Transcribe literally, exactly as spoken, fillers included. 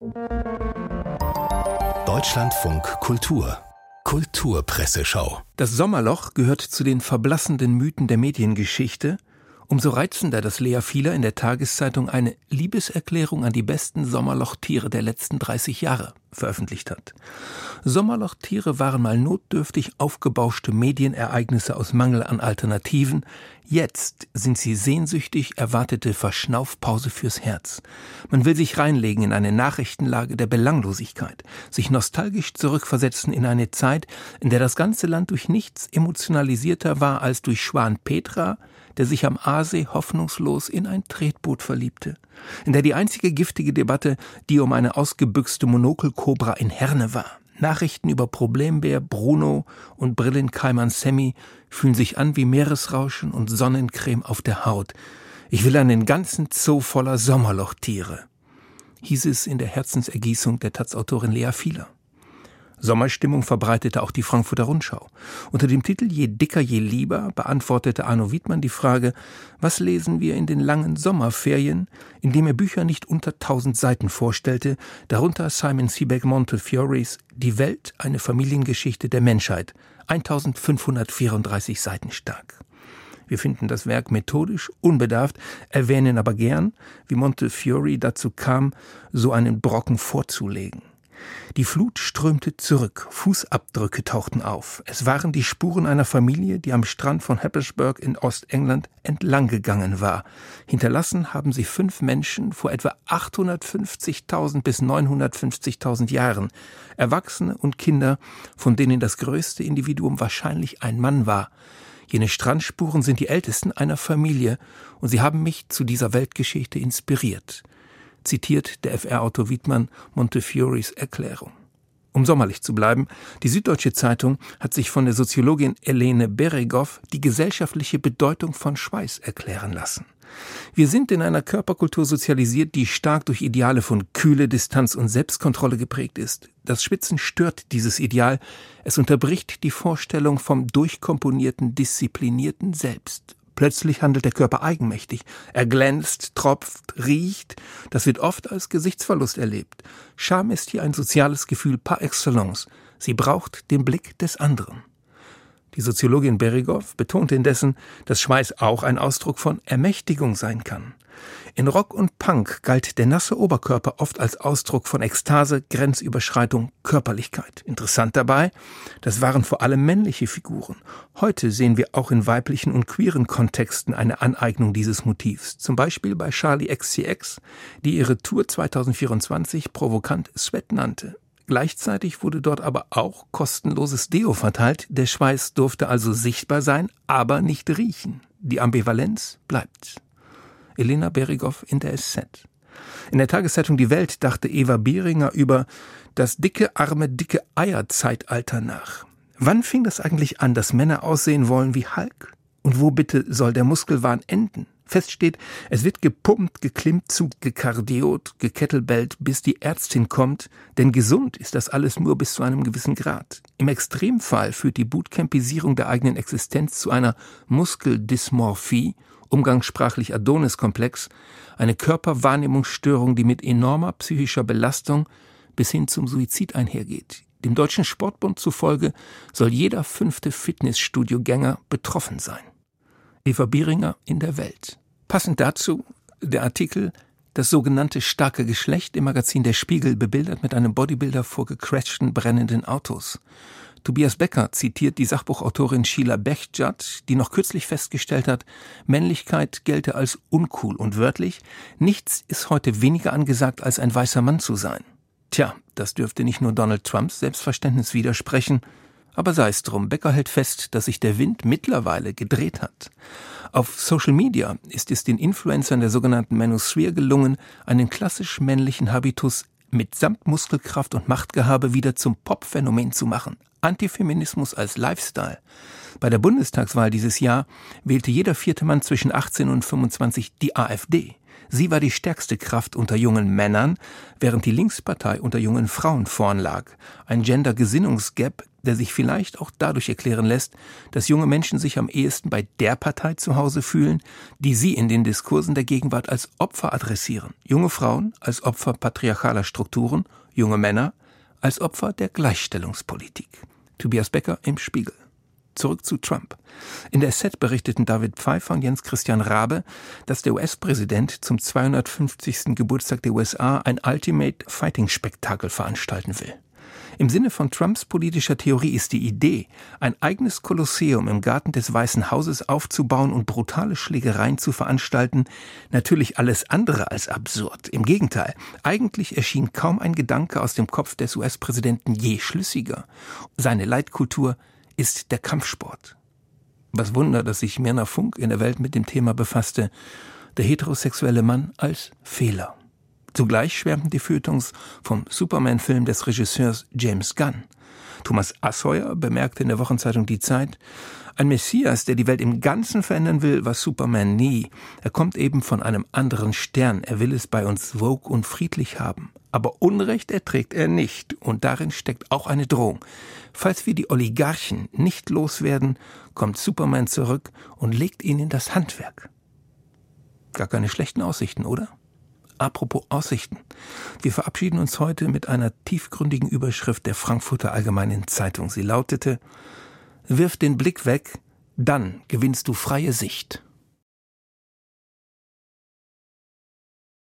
Deutschlandfunk Kultur Kulturpresseschau. Das Sommerloch gehört zu den verblassenden Mythen der Mediengeschichte. Umso reizender, dass Lea Fieler in der Tageszeitung eine Liebeserklärung an die besten Sommerlochtiere der letzten dreißig Jahre veröffentlicht hat. Sommerlochtiere waren mal notdürftig aufgebauschte Medienereignisse aus Mangel an Alternativen. Jetzt sind sie sehnsüchtig erwartete Verschnaufpause fürs Herz. Man will sich reinlegen in eine Nachrichtenlage der Belanglosigkeit, sich nostalgisch zurückversetzen in eine Zeit, in der das ganze Land durch nichts emotionalisierter war als durch Schwan Petra, der sich am Aasee hoffnungslos in ein Tretboot verliebte, in der die einzige giftige Debatte die um eine ausgebüchste Monokelkobra in Herne war. Nachrichten über Problembär Bruno und Brillenkeimann Sammy fühlen sich an wie Meeresrauschen und Sonnencreme auf der Haut. Ich will einen ganzen Zoo voller Sommerlochtiere, hieß es in der Herzensergießung der Taz-Autorin Lea Fieler. Sommerstimmung verbreitete auch die Frankfurter Rundschau. Unter dem Titel »Je dicker, je lieber« beantwortete Arno Wiedmann die Frage, was lesen wir in den langen Sommerferien, indem er Bücher nicht unter tausend Seiten vorstellte, darunter Simon Sebag Montefiore's »Die Welt, eine Familiengeschichte der Menschheit«, eintausendfünfhundertvierunddreißig Seiten stark. Wir finden das Werk methodisch, unbedarft, erwähnen aber gern, wie Montefiore dazu kam, so einen Brocken vorzulegen. Die Flut strömte zurück, Fußabdrücke tauchten auf. Es waren die Spuren einer Familie, die am Strand von Happisburgh in Ostengland entlang gegangen war. Hinterlassen haben sie fünf Menschen vor etwa achthundertfünfzigtausend bis neunhundertfünfzigtausend Jahren. Erwachsene und Kinder, von denen das größte Individuum wahrscheinlich ein Mann war. Jene Strandspuren sind die ältesten einer Familie und sie haben mich zu dieser Weltgeschichte inspiriert. Zitiert der F R-Autor Wiedmann Montefiores Erklärung. Um sommerlich zu bleiben, die Süddeutsche Zeitung hat sich von der Soziologin Elene Beregow die gesellschaftliche Bedeutung von Schweiß erklären lassen. Wir sind in einer Körperkultur sozialisiert, die stark durch Ideale von Kühle, Distanz und Selbstkontrolle geprägt ist. Das Schwitzen stört dieses Ideal. Es unterbricht die Vorstellung vom durchkomponierten, disziplinierten Selbst. Plötzlich handelt der Körper eigenmächtig. Er glänzt, tropft, riecht. Das wird oft als Gesichtsverlust erlebt. Scham ist hier ein soziales Gefühl par excellence. Sie braucht den Blick des anderen. Die Soziologin Beregow betonte indessen, dass Schweiß auch ein Ausdruck von Ermächtigung sein kann. In Rock und Punk galt der nasse Oberkörper oft als Ausdruck von Ekstase, Grenzüberschreitung, Körperlichkeit. Interessant dabei, das waren vor allem männliche Figuren. Heute sehen wir auch in weiblichen und queeren Kontexten eine Aneignung dieses Motivs. Zum Beispiel bei Charli X C X, die ihre Tour zweitausendvierundzwanzig provokant Sweat nannte. Gleichzeitig wurde dort aber auch kostenloses Deo verteilt. Der Schweiß durfte also sichtbar sein, aber nicht riechen. Die Ambivalenz bleibt. Elena Beregow in der S Z. In der Tageszeitung Die Welt dachte Eva Behringer über das dicke, arme, dicke Eier-Zeitalter nach. Wann fing das eigentlich an, dass Männer aussehen wollen wie Hulk? Und wo bitte soll der Muskelwahn enden? Fest steht, es wird gepumpt, geklimmzugt, gekardiot, gekettlebellt, bis die Ärztin kommt, denn gesund ist das alles nur bis zu einem gewissen Grad. Im Extremfall führt die Bootcampisierung der eigenen Existenz zu einer Muskeldysmorphie, umgangssprachlich Adonis-Komplex, eine Körperwahrnehmungsstörung, die mit enormer psychischer Belastung bis hin zum Suizid einhergeht. Dem Deutschen Sportbund zufolge soll jeder fünfte Fitnessstudiogänger betroffen sein. Eva Behringer in der Welt. Passend dazu der Artikel »Das sogenannte starke Geschlecht« im Magazin Der Spiegel, bebildert mit einem Bodybuilder vor gecrashten, brennenden Autos. Tobias Becker zitiert die Sachbuchautorin Sheila Bechjad, die noch kürzlich festgestellt hat, Männlichkeit gelte als uncool und wörtlich, nichts ist heute weniger angesagt, als ein weißer Mann zu sein. Tja, das dürfte nicht nur Donald Trumps Selbstverständnis widersprechen, aber sei es drum, Becker hält fest, dass sich der Wind mittlerweile gedreht hat. Auf Social Media ist es den Influencern der sogenannten Manosphere gelungen, einen klassisch männlichen Habitus mitsamt Muskelkraft und Machtgehabe wieder zum Pop-Phänomen zu machen. Antifeminismus als Lifestyle. Bei der Bundestagswahl dieses Jahr wählte jeder vierte Mann zwischen achtzehn und fünfundzwanzig die AfD. Sie war die stärkste Kraft unter jungen Männern, während die Linkspartei unter jungen Frauen vorn lag. Ein Gender-Gesinnungsgap, der sich vielleicht auch dadurch erklären lässt, dass junge Menschen sich am ehesten bei der Partei zu Hause fühlen, die sie in den Diskursen der Gegenwart als Opfer adressieren. Junge Frauen als Opfer patriarchaler Strukturen, junge Männer als Opfer der Gleichstellungspolitik. Tobias Becker im Spiegel. Zurück zu Trump. In der S Z berichteten David Pfeiffer und Jens Christian Rabe, dass der U S-Präsident zum zweihundertfünfzigsten Geburtstag der U S A ein Ultimate Fighting-Spektakel veranstalten will. Im Sinne von Trumps politischer Theorie ist die Idee, ein eigenes Kolosseum im Garten des Weißen Hauses aufzubauen und brutale Schlägereien zu veranstalten, natürlich alles andere als absurd. Im Gegenteil, eigentlich erschien kaum ein Gedanke aus dem Kopf des U S-Präsidenten je schlüssiger. Seine Leitkultur ist der Kampfsport. Was Wunder, dass sich Mirna Funk in der Welt mit dem Thema befasste, der heterosexuelle Mann als Fehler. Zugleich schwärmten die Feuilletons vom Superman-Film des Regisseurs James Gunn. Thomas Asseuer bemerkte in der Wochenzeitung Die Zeit, ein Messias, der die Welt im Ganzen verändern will, war Superman nie. Er kommt eben von einem anderen Stern. Er will es bei uns woke und friedlich haben. Aber Unrecht erträgt er nicht. Und darin steckt auch eine Drohung. Falls wir die Oligarchen nicht loswerden, kommt Superman zurück und legt ihnen in das Handwerk. Gar keine schlechten Aussichten, oder? Apropos Aussichten. Wir verabschieden uns heute mit einer tiefgründigen Überschrift der Frankfurter Allgemeinen Zeitung. Sie lautete: Wirf den Blick weg, dann gewinnst du freie Sicht.